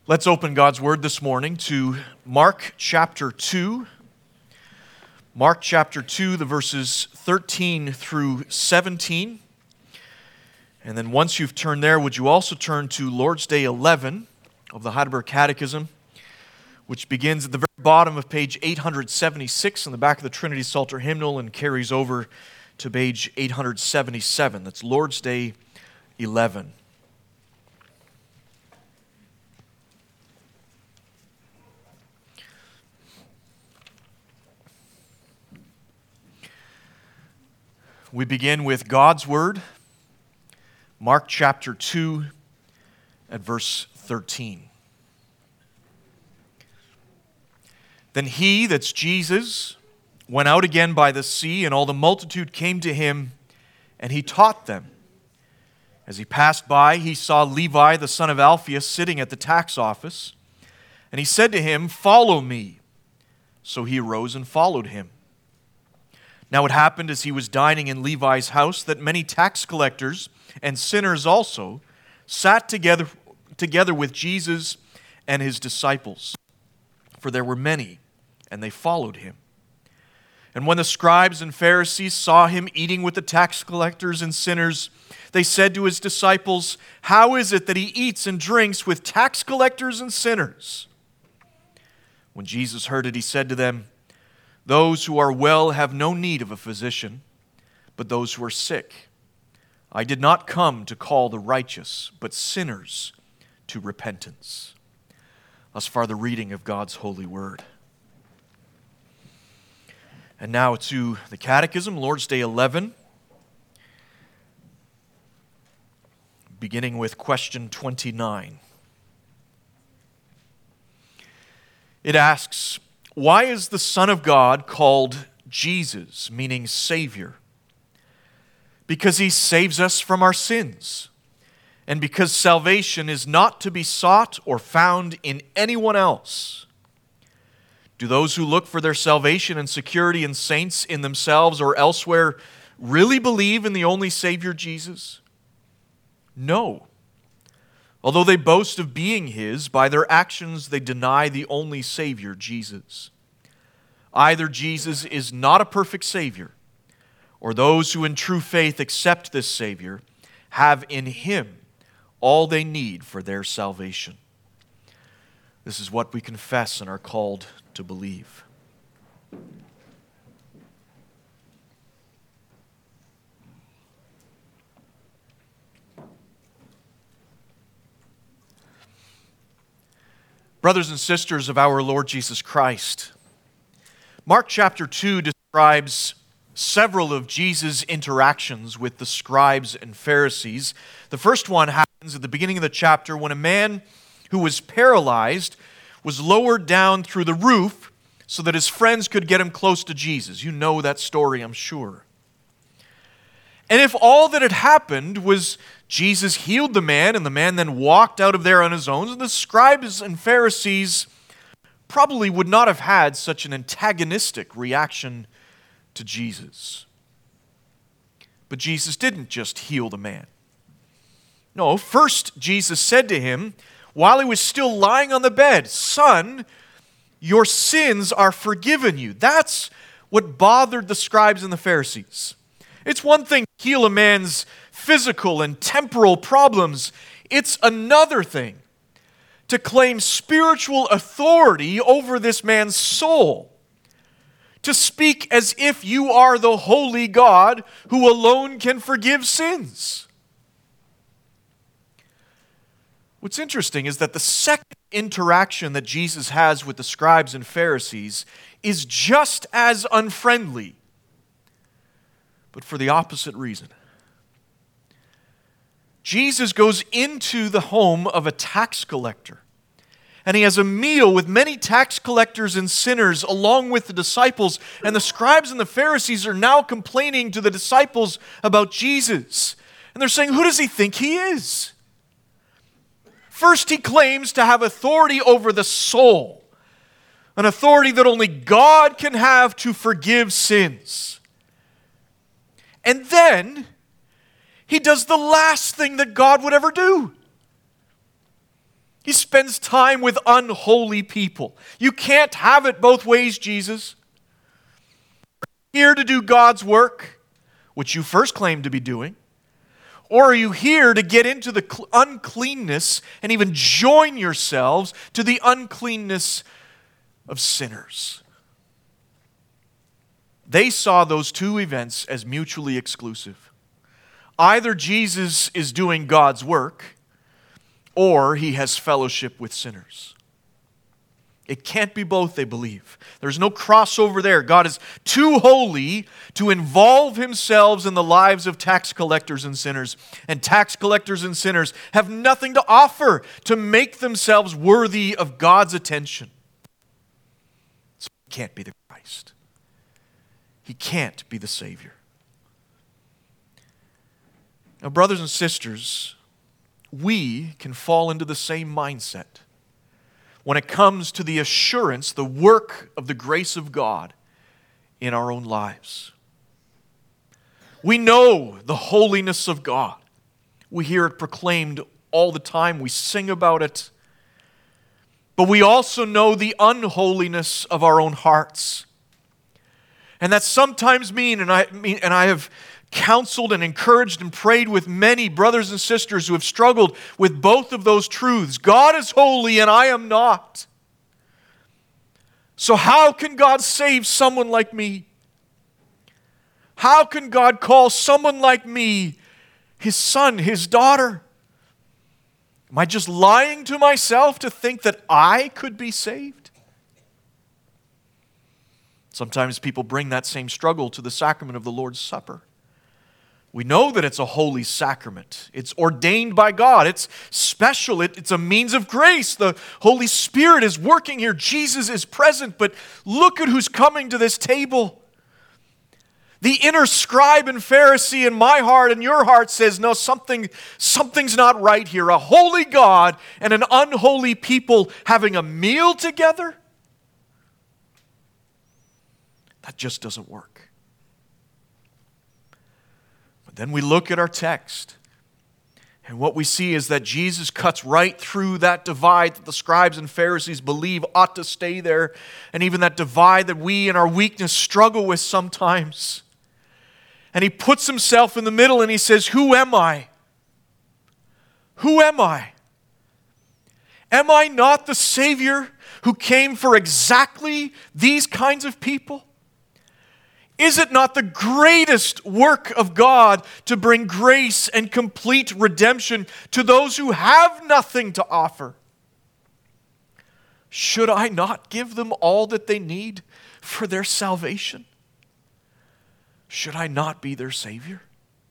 Let's open God's Word this morning to Mark chapter 2. Mark chapter 2, the verses 13 through 17. And then once you've turned there, would you also turn to Lord's Day 11 of the Heidelberg Catechism, which begins at the very bottom of page 876 in the back of the Trinity Psalter hymnal and carries over to page 877. That's Lord's Day 11. We begin with God's Word, Mark chapter 2 at verse 13. Then he, that's Jesus, went out again by the sea, and all the multitude came to him, and he taught them. As he passed by, he saw Levi, the son of Alphaeus, sitting at the tax office, and he said to him, "Follow me." So he arose and followed him. Now it happened as he was dining in Levi's house that many tax collectors and sinners also sat together with Jesus and his disciples. For there were many, and they followed him. And when the scribes and Pharisees saw him eating with the tax collectors and sinners, they said to his disciples, "How is it that he eats and drinks with tax collectors and sinners?" When Jesus heard it, he said to them, "Those who are well have no need of a physician, but those who are sick. I did not come to call the righteous, but sinners to repentance." Thus far the reading of God's holy word. And now to the Catechism, Lord's Day 11, beginning with question 29. It asks, why is the Son of God called Jesus, meaning Savior? Because he saves us from our sins, and because salvation is not to be sought or found in anyone else. Do those who look for their salvation and security in saints, in themselves, or elsewhere really believe in the only Savior, Jesus? No. Although they boast of being his, by their actions they deny the only Savior, Jesus. Either Jesus is not a perfect Savior, or those who in true faith accept this Savior have in him all they need for their salvation. This is what we confess and are called to believe. Brothers and sisters of our Lord Jesus Christ, Mark chapter 2 describes several of Jesus' interactions with the scribes and Pharisees. The first one happens at the beginning of the chapter when a man who was paralyzed was lowered down through the roof so that his friends could get him close to Jesus. You know that story, I'm sure. And if all that had happened was Jesus healed the man and the man then walked out of there on his own, the scribes and Pharisees probably would not have had such an antagonistic reaction to Jesus. But Jesus didn't just heal the man. No, first Jesus said to him, while he was still lying on the bed, "Son, your sins are forgiven you." That's what bothered the scribes and the Pharisees. It's one thing to heal a man's physical and temporal problems. It's another thing to claim spiritual authority over this man's soul. To speak as if you are the holy God who alone can forgive sins. What's interesting is that the second interaction that Jesus has with the scribes and Pharisees is just as unfriendly, but for the opposite reason. Jesus goes into the home of a tax collector, and he has a meal with many tax collectors and sinners along with the disciples, and the scribes and the Pharisees are now complaining to the disciples about Jesus. And they're saying, who does he think he is? First, he claims to have authority over the soul, an authority that only God can have to forgive sins. And then he does the last thing that God would ever do. He He spends time with unholy people. You can't have it both ways, Jesus. You're here to do God's work, which you first claimed to be doing, or are you here to get into the uncleanness and even join yourselves to the uncleanness of sinners? They saw those two events as mutually exclusive. Either Jesus is doing God's work, or he has fellowship with sinners. It can't be both, they believe. There's no crossover there. God is too holy to involve himself in the lives of tax collectors and sinners. And tax collectors and sinners have nothing to offer to make themselves worthy of God's attention. So he can't be the Christ. He can't be the Savior. Now, brothers and sisters, we can fall into the same mindset when it comes to the assurance, the work of the grace of God in our own lives. We know the holiness of God. We hear it proclaimed all the time. We sing about it. But we also know the unholiness of our own hearts. And that sometimes and I have counseled and encouraged and prayed with many brothers and sisters who have struggled with both of those truths. God is holy and I am not. So how can God save someone like me? How can God call someone like me his son, his daughter? Am I just lying to myself to think that I could be saved? Sometimes people bring that same struggle to the sacrament of the Lord's Supper. We know that it's a holy sacrament. It's ordained by God. It's special. It's a means of grace. The Holy Spirit is working here. Jesus is present. But look at who's coming to this table. The inner scribe and Pharisee in my heart and your heart says, no, something's not right here. A holy God and an unholy people having a meal together? That just doesn't work. Then we look at our text, and what we see is that Jesus cuts right through that divide that the scribes and Pharisees believe ought to stay there, and even that divide that we in our weakness struggle with sometimes. And he puts himself in the middle and he says, who am I? Who am I? Am I not the Savior who came for exactly these kinds of people? Is it not the greatest work of God to bring grace and complete redemption to those who have nothing to offer? Should I not give them all that they need for their salvation? Should I not be their Savior?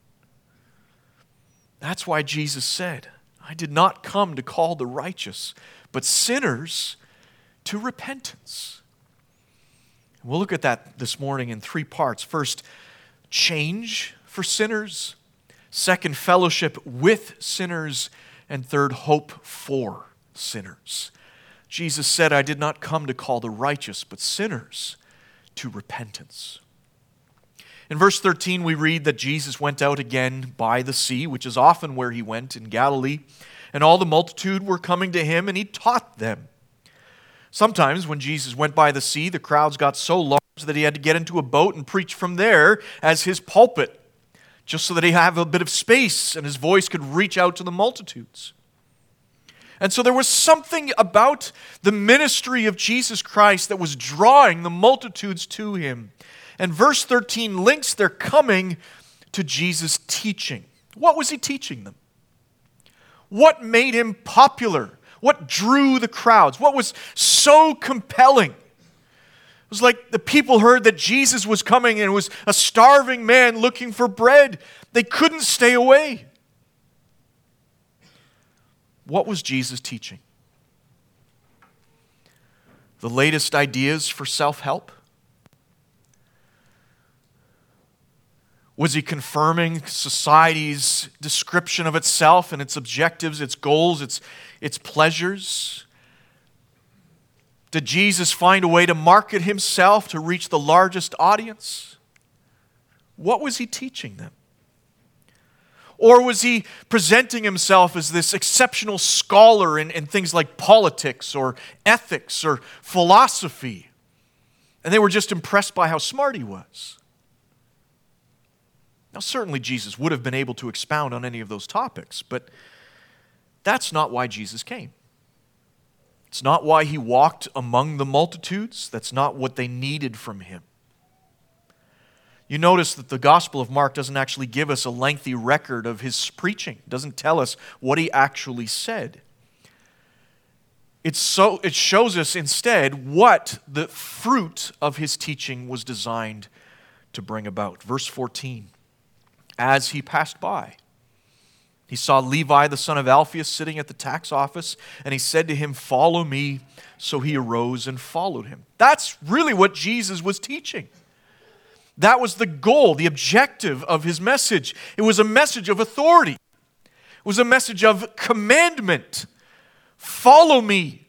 That's why Jesus said, I did not come to call the righteous, but sinners to repentance. We'll look at that this morning in three parts. First, change for sinners. Second, fellowship with sinners. And third, hope for sinners. Jesus said, I did not come to call the righteous, but sinners to repentance. In verse 13, we read that Jesus went out again by the sea, which is often where he went in Galilee, and all the multitude were coming to him, and he taught them. Sometimes when Jesus went by the sea, the crowds got so large that he had to get into a boat and preach from there as his pulpit, just so that he'd have a bit of space and his voice could reach out to the multitudes. And so there was something about the ministry of Jesus Christ that was drawing the multitudes to him. And verse 13 links their coming to Jesus' teaching. What was he teaching them? What made him popular? What drew the crowds? What was so compelling? It was like the people heard that Jesus was coming and it was a starving man looking for bread. They couldn't stay away. What was Jesus teaching? The latest ideas for self-help? Was he confirming society's description of itself and its objectives, its goals, its pleasures? Did Jesus find a way to market himself to reach the largest audience? What was he teaching them? Or was he presenting himself as this exceptional scholar in things like politics or ethics or philosophy? And they were just impressed by how smart he was. Now, certainly Jesus would have been able to expound on any of those topics, but that's not why Jesus came. It's not why he walked among the multitudes. That's not what they needed from him. You notice that the Gospel of Mark doesn't actually give us a lengthy record of his preaching. It doesn't tell us what he actually said. It shows us instead what the fruit of his teaching was designed to bring about. Verse 14, as he passed by, he saw Levi, the son of Alphaeus, sitting at the tax office, and he said to him, "Follow me." So he arose and followed him. That's really what Jesus was teaching. That was the goal, the objective of his message. It was a message of authority. It was a message of commandment. Follow me.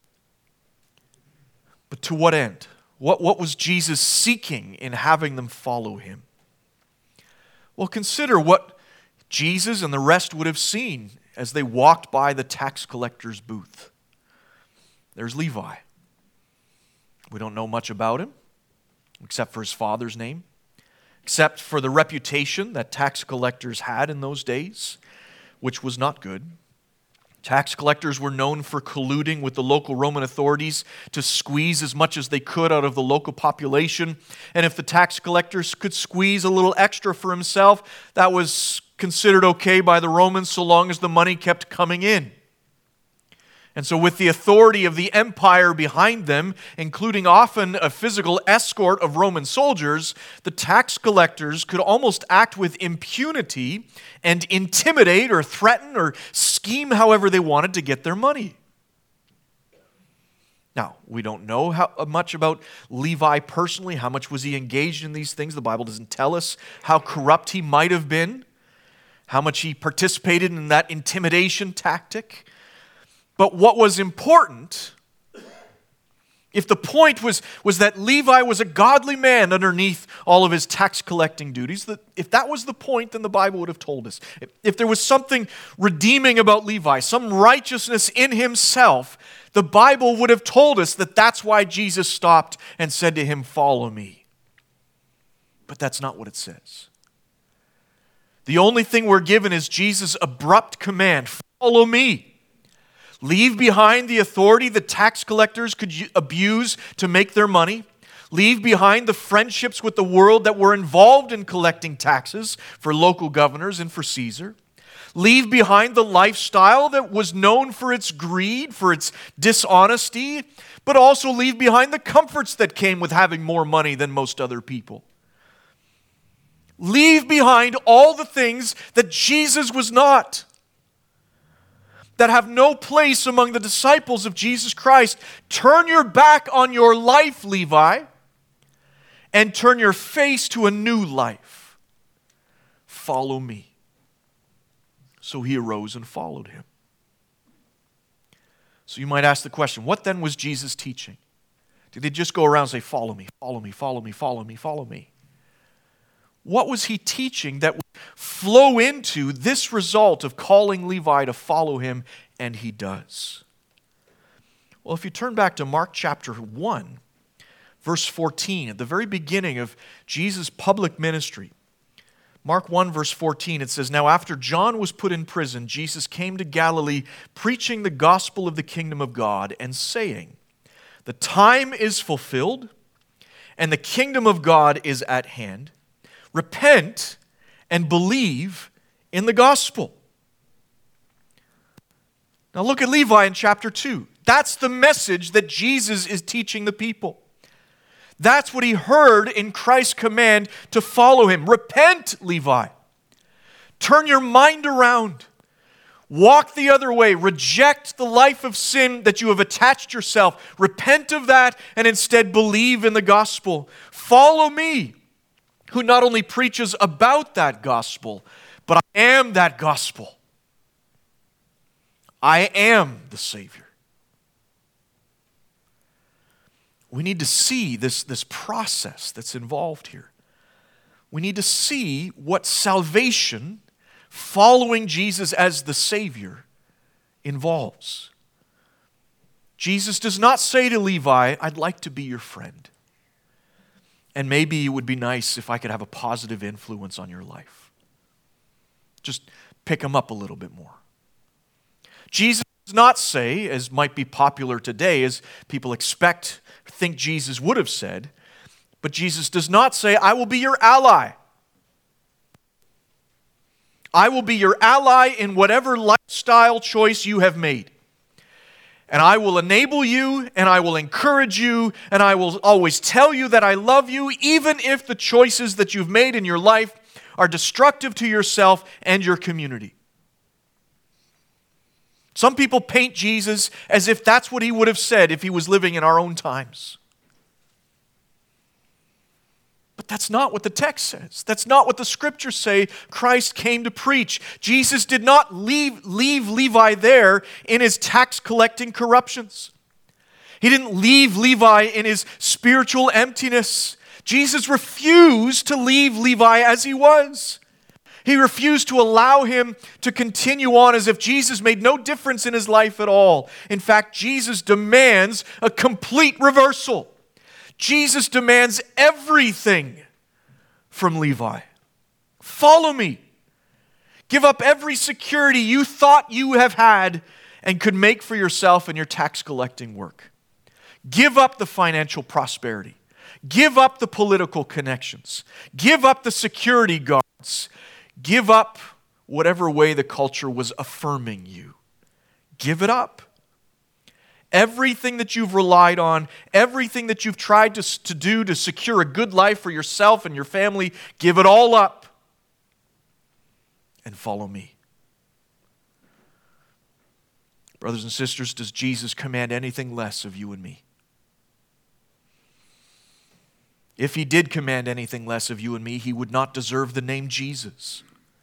But to what end? What was Jesus seeking in having them follow him? Well, consider what Jesus and the rest would have seen as they walked by the tax collector's booth. There's Levi. We don't know much about him, except for his father's name, except for the reputation that tax collectors had in those days, which was not good. Tax collectors were known for colluding with the local Roman authorities to squeeze as much as they could out of the local population. And if the tax collectors could squeeze a little extra for himself, that was considered okay by the Romans so long as the money kept coming in. And so with the authority of the empire behind them, including often a physical escort of Roman soldiers, the tax collectors could almost act with impunity and intimidate or threaten or scheme however they wanted to get their money. Now, we don't know how much about Levi personally. How much was he engaged in these things? The Bible doesn't tell us how corrupt he might have been, how much he participated in that intimidation tactic. But what was important, if the point was that Levi was a godly man underneath all of his tax collecting duties, if that was the point, then the Bible would have told us. If there was something redeeming about Levi, some righteousness in himself, the Bible would have told us that that's why Jesus stopped and said to him, "Follow me." But that's not what it says. The only thing we're given is Jesus' abrupt command, "Follow me." Leave behind the authority the tax collectors could abuse to make their money. Leave behind the friendships with the world that were involved in collecting taxes for local governors and for Caesar. Leave behind the lifestyle that was known for its greed, for its dishonesty, but also leave behind the comforts that came with having more money than most other people. Leave behind all the things that Jesus was not, that have no place among the disciples of Jesus Christ. Turn your back on your life, Levi, and turn your face to a new life. Follow me. So he arose and followed him. So you might ask the question, what then was Jesus teaching? Did he just go around and say, "Follow me, follow me, follow me, follow me, follow me"? What was he teaching that would flow into this result of calling Levi to follow him? And he does. Well, if you turn back to Mark chapter 1, verse 14, at the very beginning of Jesus' public ministry, Mark 1, verse 14, it says, "Now after John was put in prison, Jesus came to Galilee, preaching the gospel of the kingdom of God, and saying, 'The time is fulfilled, and the kingdom of God is at hand. Repent and believe in the gospel.'" Now look at Levi in chapter 2. That's the message that Jesus is teaching the people. That's what he heard in Christ's command to follow him. Repent, Levi. Turn your mind around. Walk the other way. Reject the life of sin that you have attached yourself. Repent of that and instead believe in the gospel. Follow me, who not only preaches about that gospel, but I am that gospel. I am the Savior. We need to see this process that's involved here. We need to see what salvation following Jesus as the Savior involves. Jesus does not say to Levi, I'd like to be your friend. And maybe it would be nice if I could have a positive influence on your life. Just pick him up a little bit more. Jesus does not say, as might be popular today, as people think Jesus would have said, but Jesus does not say, I will be your ally. I will be your ally in whatever lifestyle choice you have made. And I will enable you, and I will encourage you, and I will always tell you that I love you, even if the choices that you've made in your life are destructive to yourself and your community. Some people paint Jesus as if that's what he would have said if he was living in our own times. But that's not what the text says. That's not what the scriptures say Christ came to preach. Jesus did not leave Levi there in his tax collecting corruptions. He didn't leave Levi in his spiritual emptiness. Jesus refused to leave Levi as he was. He refused to allow him to continue on as if Jesus made no difference in his life at all. In fact, Jesus demands a complete reversal. Jesus demands everything from Levi. Follow me. Give up every security you thought you have had and could make for yourself in your tax collecting work. Give up the financial prosperity. Give up the political connections. Give up the security guards. Give up whatever way the culture was affirming you. Give it up. Everything that you've relied on, everything that you've tried to do to secure a good life for yourself and your family, give it all up and follow me. Brothers and sisters, does Jesus command anything less of you and me? If he did command anything less of you and me, he would not deserve the name Jesus.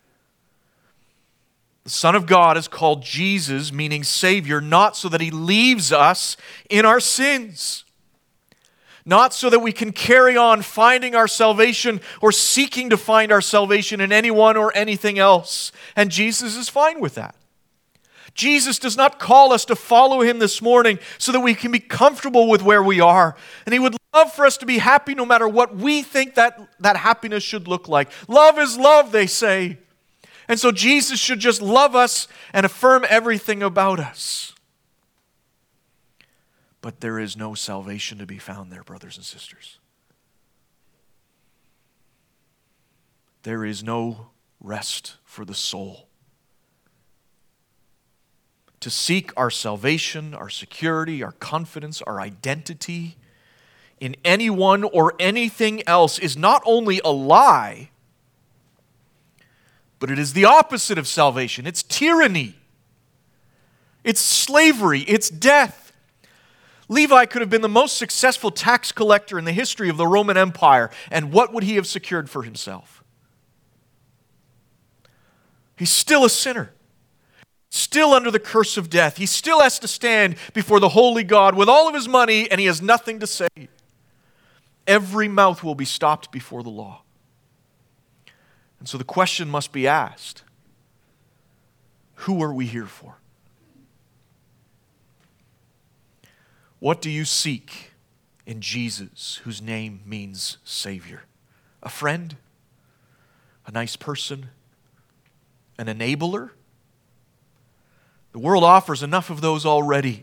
The Son of God is called Jesus, meaning Savior, not so that he leaves us in our sins. Not so that we can carry on finding our salvation or seeking to find our salvation in anyone or anything else. And Jesus is fine with that. Jesus does not call us to follow him this morning so that we can be comfortable with where we are. And he would love for us to be happy no matter what we think that happiness should look like. Love is love, they say. And so Jesus should just love us and affirm everything about us. But there is no salvation to be found there, brothers and sisters. There is no rest for the soul. To seek our salvation, our security, our confidence, our identity in anyone or anything else is not only a lie, but it is the opposite of salvation. It's tyranny. It's slavery. It's death. Levi could have been the most successful tax collector in the history of the Roman Empire, and what would he have secured for himself? He's still a sinner, still under the curse of death. He still has to stand before the holy God with all of his money, and he has nothing to say. Every mouth will be stopped before the law. And so the question must be asked, who are we here for? What do you seek in Jesus, whose name means Savior? A friend? A nice person? An enabler? The world offers enough of those already.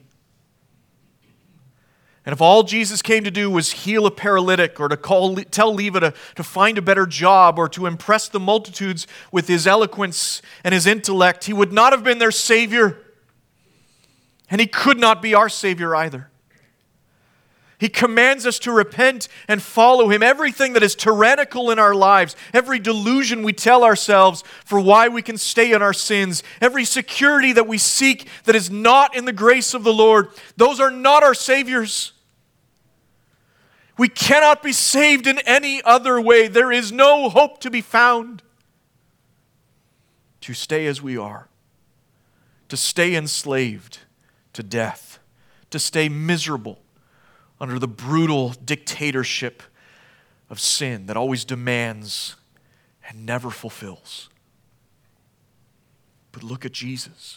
And if all Jesus came to do was heal a paralytic or to tell Levi to find a better job or to impress the multitudes with his eloquence and his intellect, he would not have been their Savior. And he could not be our Savior either. He commands us to repent and follow him. Everything that is tyrannical in our lives, every delusion we tell ourselves for why we can stay in our sins, every security that we seek that is not in the grace of the Lord, those are not our saviors. We cannot be saved in any other way. There is no hope to be found. To stay as we are, to stay enslaved to death, to stay miserable under the brutal dictatorship of sin that always demands and never fulfills. But look at Jesus.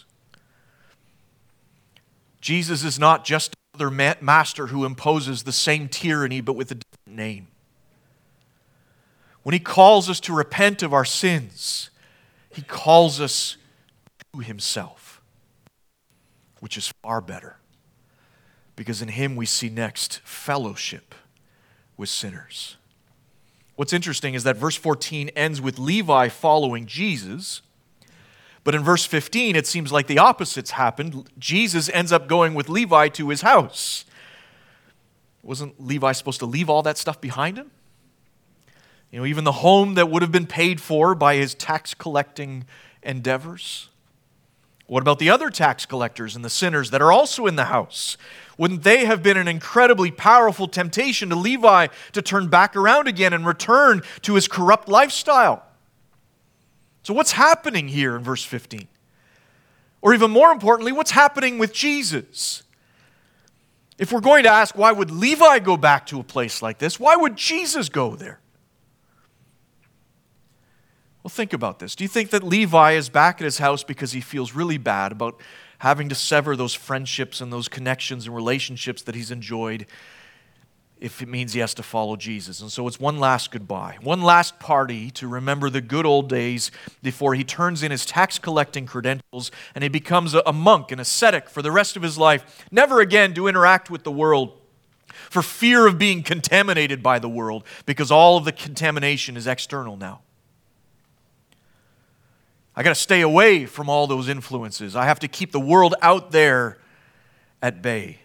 Jesus is not just another master who imposes the same tyranny but with a different name. When he calls us to repent of our sins, he calls us to himself, which is far better, because in him we see next fellowship with sinners. What's interesting is that verse 14 ends with Levi following Jesus, but in verse 15 it seems like the opposite's happened. Jesus ends up going with Levi to his house. Wasn't Levi supposed to leave all that stuff behind him? You know, even the home that would have been paid for by his tax collecting endeavors. What about the other tax collectors and the sinners that are also in the house? Wouldn't they have been an incredibly powerful temptation to Levi to turn back around again and return to his corrupt lifestyle? So what's happening here in verse 15? Or even more importantly, what's happening with Jesus? If we're going to ask, why would Levi go back to a place like this? Why would Jesus go there? Well, think about this. Do you think that Levi is back at his house because he feels really bad about having to sever those friendships and those connections and relationships that he's enjoyed if it means he has to follow Jesus? And so it's one last goodbye, one last party to remember the good old days before he turns in his tax collecting credentials and he becomes a monk, an ascetic for the rest of his life, never again to interact with the world for fear of being contaminated by the world, because all of the contamination is external now. I got to stay away from all those influences. I have to keep the world out there at bay.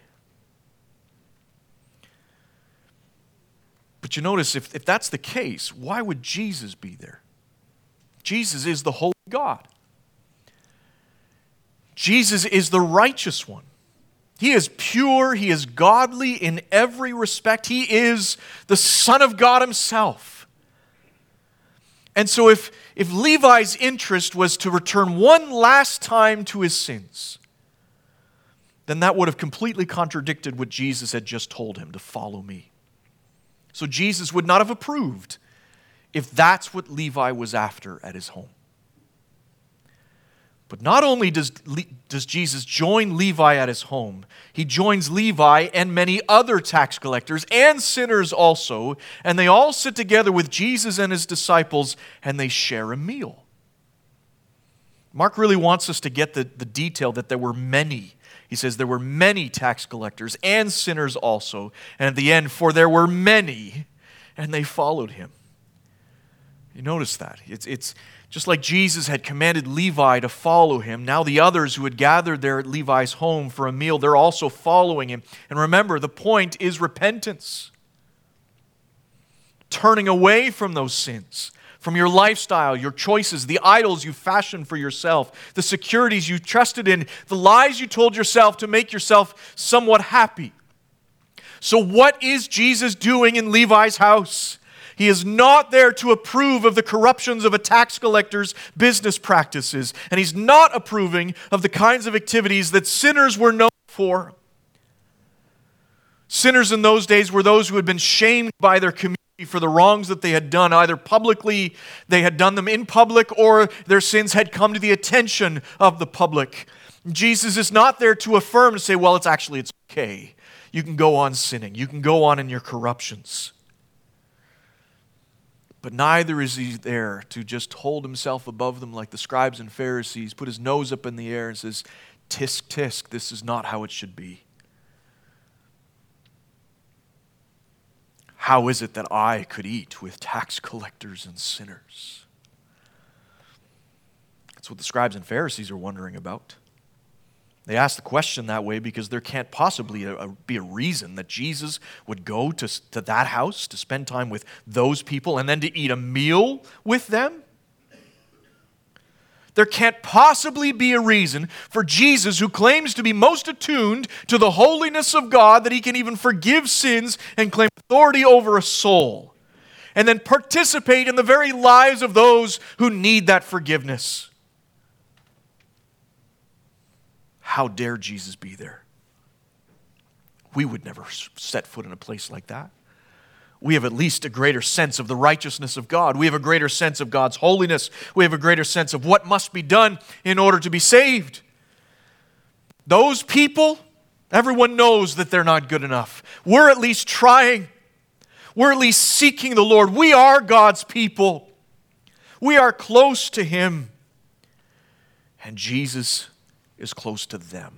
But you notice, if that's the case, why would Jesus be there? Jesus is the holy God. Jesus is the righteous one. He is pure. He is godly in every respect. He is the Son of God himself. And so if Levi's interest was to return one last time to his sins, then that would have completely contradicted what Jesus had just told him, to follow me. So Jesus would not have approved if that's what Levi was after at his home. But not only does Jesus join Levi at his home, he joins Levi and many other tax collectors and sinners also, and they all sit together with Jesus and his disciples, and they share a meal. Mark really wants us to get the detail that there were many. He says there were many tax collectors and sinners also, and at the end, for there were many, and they followed him. You notice that. It's just like Jesus had commanded Levi to follow him, now the others who had gathered there at Levi's home for a meal, they're also following him. And remember, the point is repentance. Turning away from those sins, from your lifestyle, your choices, the idols you fashioned for yourself, the securities you trusted in, the lies you told yourself to make yourself somewhat happy. So what is Jesus doing in Levi's house? He is not there to approve of the corruptions of a tax collector's business practices, and he's not approving of the kinds of activities that sinners were known for. Sinners in those days were those who had been shamed by their community for the wrongs that they had done. Either publicly, they had done them in public, or their sins had come to the attention of the public. Jesus is not there to affirm, to say, well, it's okay. You can go on sinning. You can go on in your corruptions. But neither is he there to just hold himself above them like the scribes and Pharisees, put his nose up in the air and says, tisk, tisk, this is not how it should be. How is it that I could eat with tax collectors and sinners? That's what the scribes and Pharisees are wondering about. They ask the question that way because there can't possibly be a reason that Jesus would go to that house to spend time with those people and then to eat a meal with them. There can't possibly be a reason for Jesus, who claims to be most attuned to the holiness of God, that he can even forgive sins and claim authority over a soul, and then participate in the very lives of those who need that forgiveness. How dare Jesus be there? We would never set foot in a place like that. we have at least a greater sense of the righteousness of God. We have a greater sense of God's holiness. We have a greater sense of what must be done in order to be saved. Those people, everyone knows that they're not good enough. We're at least trying. We're at least seeking the Lord. We are God's people. We are close to Him. And Jesus is close to them.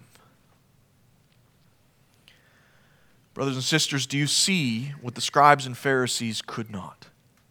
Brothers and sisters, do you see what the scribes and Pharisees could not?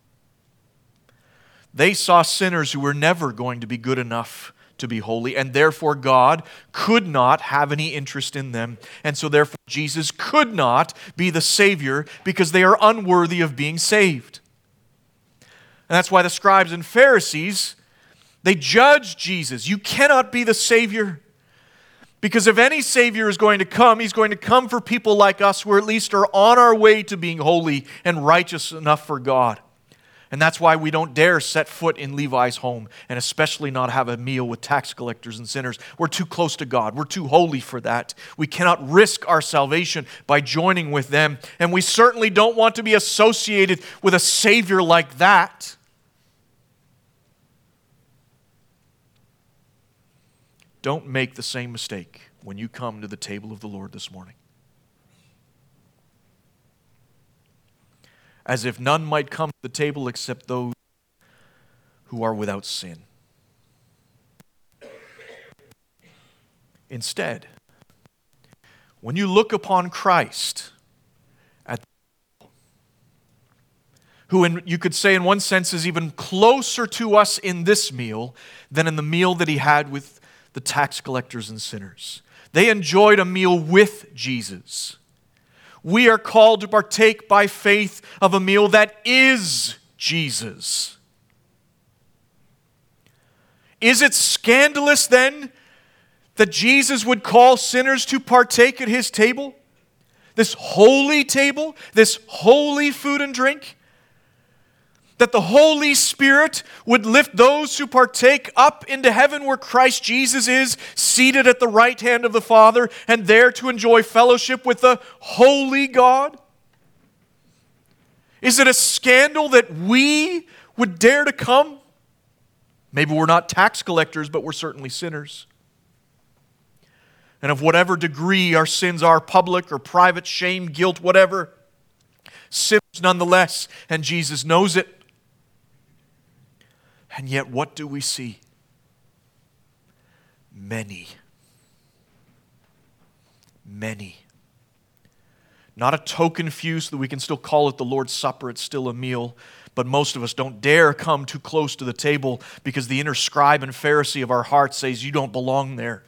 They saw sinners who were never going to be good enough to be holy, and therefore God could not have any interest in them. And so therefore Jesus could not be the Savior because they are unworthy of being saved. And that's why the scribes and Pharisees, they judged Jesus. You cannot be the Savior. Because if any Savior is going to come, He's going to come for people like us who at least are on our way to being holy and righteous enough for God. And that's why we don't dare set foot in Levi's home, and especially not have a meal with tax collectors and sinners. We're too close to God. We're too holy for that. We cannot risk our salvation by joining with them. And we certainly don't want to be associated with a Savior like that. Don't make the same mistake when you come to the table of the Lord this morning. As if none might come to the table except those who are without sin. Instead, when you look upon Christ, who you could say in one sense is even closer to us in this meal than in the meal that He had with the tax collectors and sinners. They enjoyed a meal with Jesus. We are called to partake by faith of a meal that is Jesus. Is it scandalous then that Jesus would call sinners to partake at His table? This holy table, this holy food and drink? That the Holy Spirit would lift those who partake up into heaven where Christ Jesus is, seated at the right hand of the Father, and there to enjoy fellowship with the holy God? Is it a scandal that we would dare to come? Maybe we're not tax collectors, but we're certainly sinners. And of whatever degree our sins are, public or private, shame, guilt, whatever, sinners nonetheless, and Jesus knows it. And yet, what do we see? Many. Not a token few so that we can still call it the Lord's Supper, it's still a meal. But most of us don't dare come too close to the table because the inner scribe and Pharisee of our heart says, you don't belong there.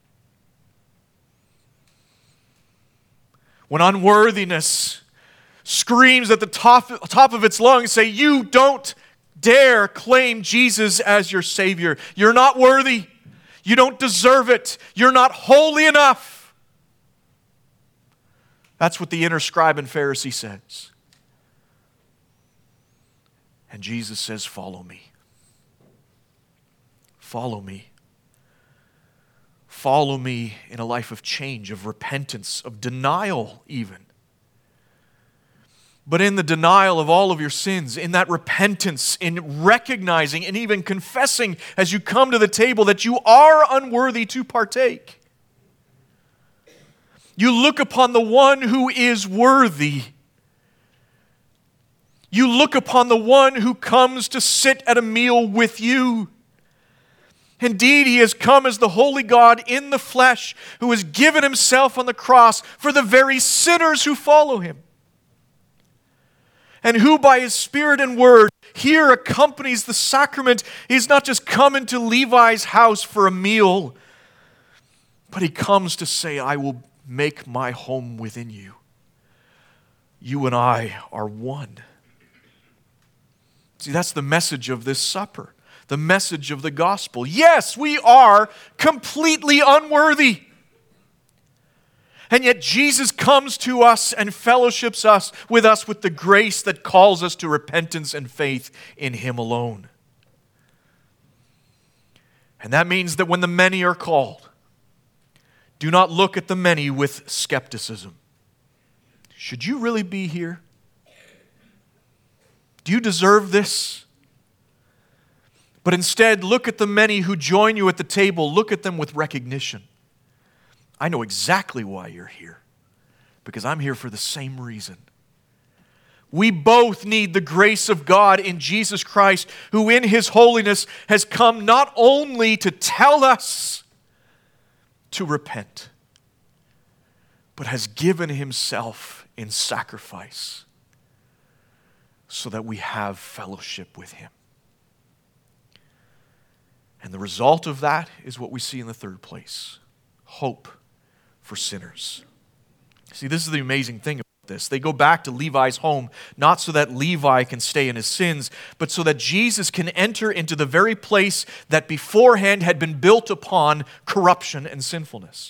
When unworthiness screams at the top of its lungs, say, you don't dare claim Jesus as your Savior. You're not worthy. You don't deserve it. You're not holy enough. That's what the inner scribe and Pharisee says. And Jesus says, follow me. Follow me. Follow me in a life of change, of repentance, of denial even. But in the denial of all of your sins, in that repentance, in recognizing and even confessing as you come to the table that you are unworthy to partake, you look upon the one who is worthy. You look upon the one who comes to sit at a meal with you. Indeed, He has come as the holy God in the flesh, who has given Himself on the cross for the very sinners who follow Him. And who by His Spirit and Word here accompanies the sacrament. He's not just come into Levi's house for a meal, but He comes to say, I will make my home within you. You and I are one. See, that's the message of this supper, the message of the gospel. Yes, we are completely unworthy. And yet Jesus comes to us and fellowships us with the grace that calls us to repentance and faith in Him alone. And that means that when the many are called, do not look at the many with skepticism. Should you really be here? Do you deserve this? But instead, look at the many who join you at the table. Look at them with recognition. I know exactly why you're here, because I'm here for the same reason. We both need the grace of God in Jesus Christ, who in His holiness has come not only to tell us to repent, but has given Himself in sacrifice so that we have fellowship with Him. And the result of that is what we see in the third place: hope for sinners. See, this is the amazing thing about this. They go back to Levi's home, not so that Levi can stay in his sins, but so that Jesus can enter into the very place that beforehand had been built upon corruption and sinfulness.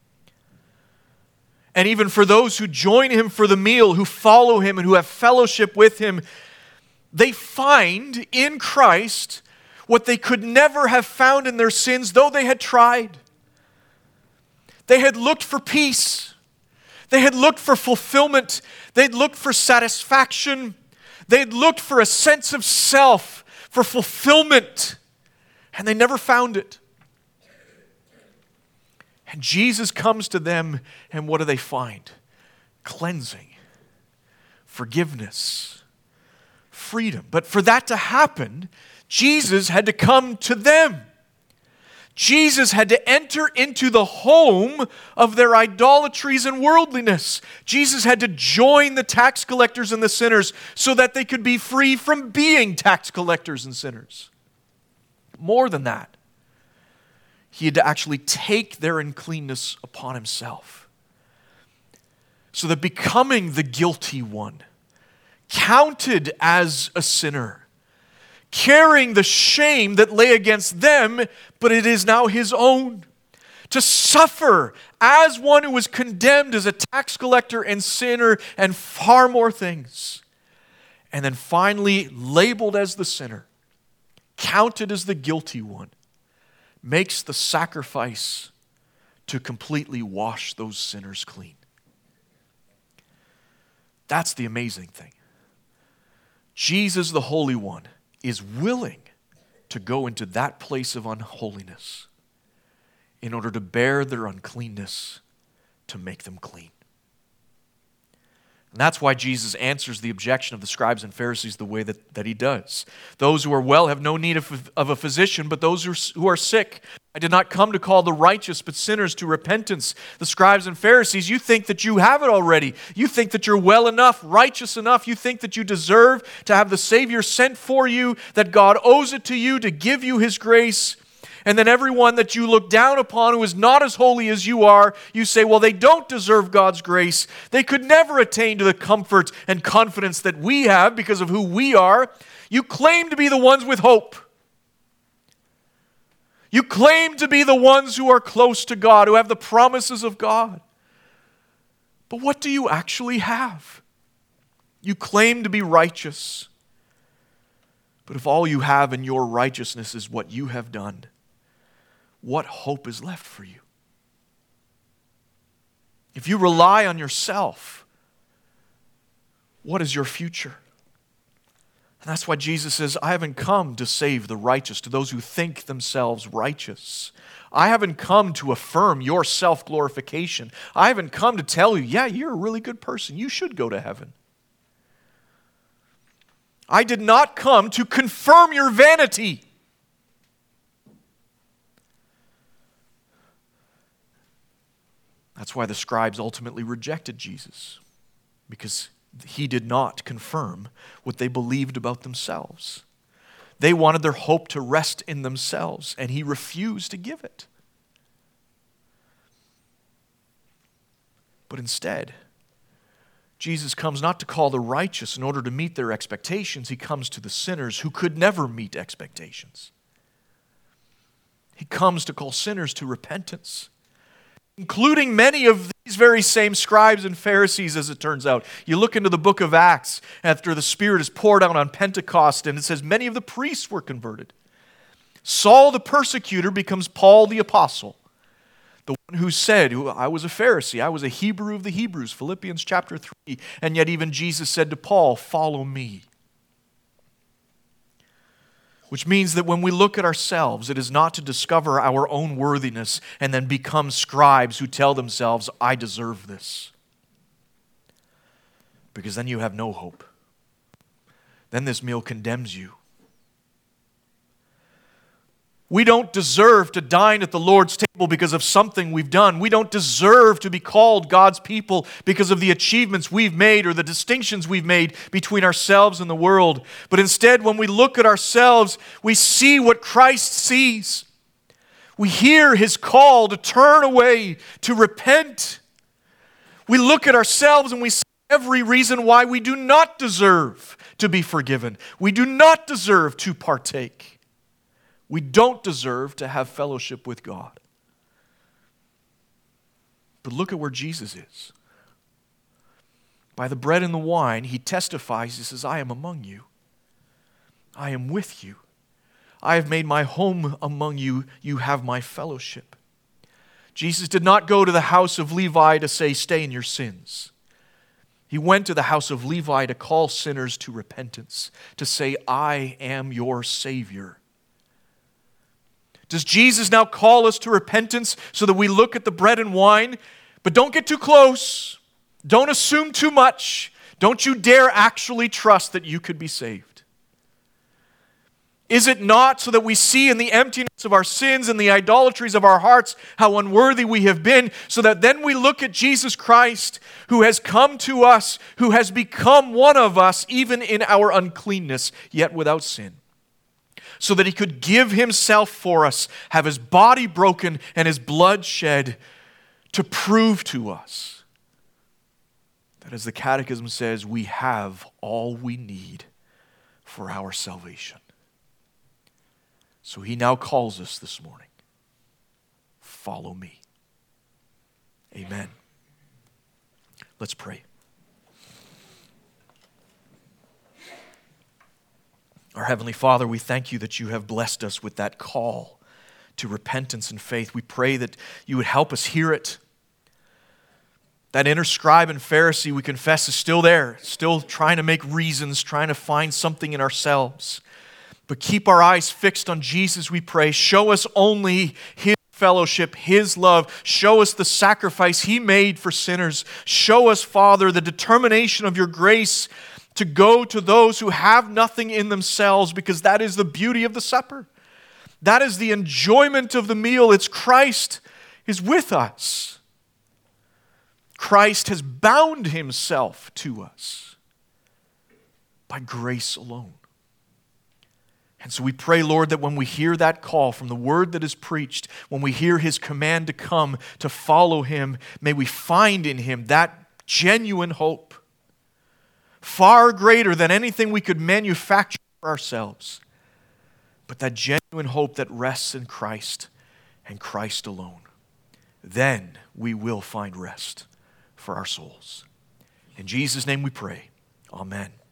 And even for those who join Him for the meal, who follow Him and who have fellowship with Him, they find in Christ what they could never have found in their sins, though they had tried. They had looked for peace. They had looked for fulfillment. They'd looked for satisfaction. They'd looked for a sense of self, for fulfillment, and they never found it. And Jesus comes to them, and what do they find? Cleansing, forgiveness, freedom. But for that to happen, Jesus had to come to them. Jesus had to enter into the home of their idolatries and worldliness. Jesus had to join the tax collectors and the sinners so that they could be free from being tax collectors and sinners. More than that, He had to actually take their uncleanness upon Himself, so that becoming the guilty one, counted as a sinner, carrying the shame that lay against them, but it is now His own. To suffer as one who was condemned as a tax collector and sinner and far more things. And then finally labeled as the sinner, counted as the guilty one, makes the sacrifice to completely wash those sinners clean. That's the amazing thing. Jesus, the Holy One, is willing to go into that place of unholiness in order to bear their uncleanness to make them clean. And that's why Jesus answers the objection of the scribes and Pharisees the way that He does. Those who are well have no need of a physician, but those who are sick. I did not come to call the righteous, but sinners to repentance. The scribes and Pharisees, you think that you have it already. You think that you're well enough, righteous enough. You think that you deserve to have the Savior sent for you, that God owes it to you to give you His grace. And then everyone that you look down upon who is not as holy as you are, you say, well, they don't deserve God's grace. They could never attain to the comfort and confidence that we have because of who we are. You claim to be the ones with hope. You claim to be the ones who are close to God, who have the promises of God. But what do you actually have? You claim to be righteous. But if all you have in your righteousness is what you have done, what hope is left for you? If you rely on yourself, what is your future? And that's why Jesus says, I haven't come to save the righteous, to those who think themselves righteous. I haven't come to affirm your self-glorification. I haven't come to tell you, yeah, you're a really good person. You should go to heaven. I did not come to confirm your vanity. That's why the scribes ultimately rejected Jesus, because He did not confirm what they believed about themselves. They wanted their hope to rest in themselves, and He refused to give it. But instead, Jesus comes not to call the righteous in order to meet their expectations. He comes to the sinners who could never meet expectations. He comes to call sinners to repentance, including many of these very same scribes and Pharisees, as it turns out. You look into the book of Acts after the Spirit is poured out on Pentecost, and it says many of the priests were converted. Saul the persecutor becomes Paul the apostle, the one who said, I was a Pharisee, I was a Hebrew of the Hebrews, Philippians chapter 3, and yet even Jesus said to Paul, follow me. Which means that when we look at ourselves, it is not to discover our own worthiness and then become scribes who tell themselves, I deserve this. Because then you have no hope. Then this meal condemns you. We don't deserve to dine at the Lord's table because of something we've done. We don't deserve to be called God's people because of the achievements we've made or the distinctions we've made between ourselves and the world. But instead, when we look at ourselves, we see what Christ sees. We hear His call to turn away, to repent. We look at ourselves and we see every reason why we do not deserve to be forgiven. We do not deserve to partake. We don't deserve to have fellowship with God. But look at where Jesus is. By the bread and the wine, He testifies, He says, I am among you. I am with you. I have made my home among you. You have my fellowship. Jesus did not go to the house of Levi to say, stay in your sins. He went to the house of Levi to call sinners to repentance, to say, I am your Savior. Does Jesus now call us to repentance so that we look at the bread and wine? But don't get too close. Don't assume too much. Don't you dare actually trust that you could be saved. Is it not so that we see in the emptiness of our sins and the idolatries of our hearts how unworthy we have been, so that then we look at Jesus Christ, who has come to us, who has become one of us even in our uncleanness, yet without sin, so that He could give Himself for us, have His body broken and His blood shed to prove to us that, as the Catechism says, we have all we need for our salvation. So He now calls us this morning, follow me. Amen. Let's pray. Our Heavenly Father, we thank You that You have blessed us with that call to repentance and faith. We pray that You would help us hear it. That inner scribe and Pharisee, we confess, is still there, still trying to make reasons, trying to find something in ourselves. But keep our eyes fixed on Jesus, we pray. Show us only His fellowship, His love. Show us the sacrifice He made for sinners. Show us, Father, the determination of Your grace to go to those who have nothing in themselves, because that is the beauty of the supper. That is the enjoyment of the meal. It's Christ is with us. Christ has bound Himself to us by grace alone. And so we pray, Lord, that when we hear that call from the word that is preached, when we hear His command to come to follow Him, may we find in Him that genuine hope, far greater than anything we could manufacture for ourselves, but that genuine hope that rests in Christ and Christ alone. Then we will find rest for our souls. In Jesus' name we pray. Amen.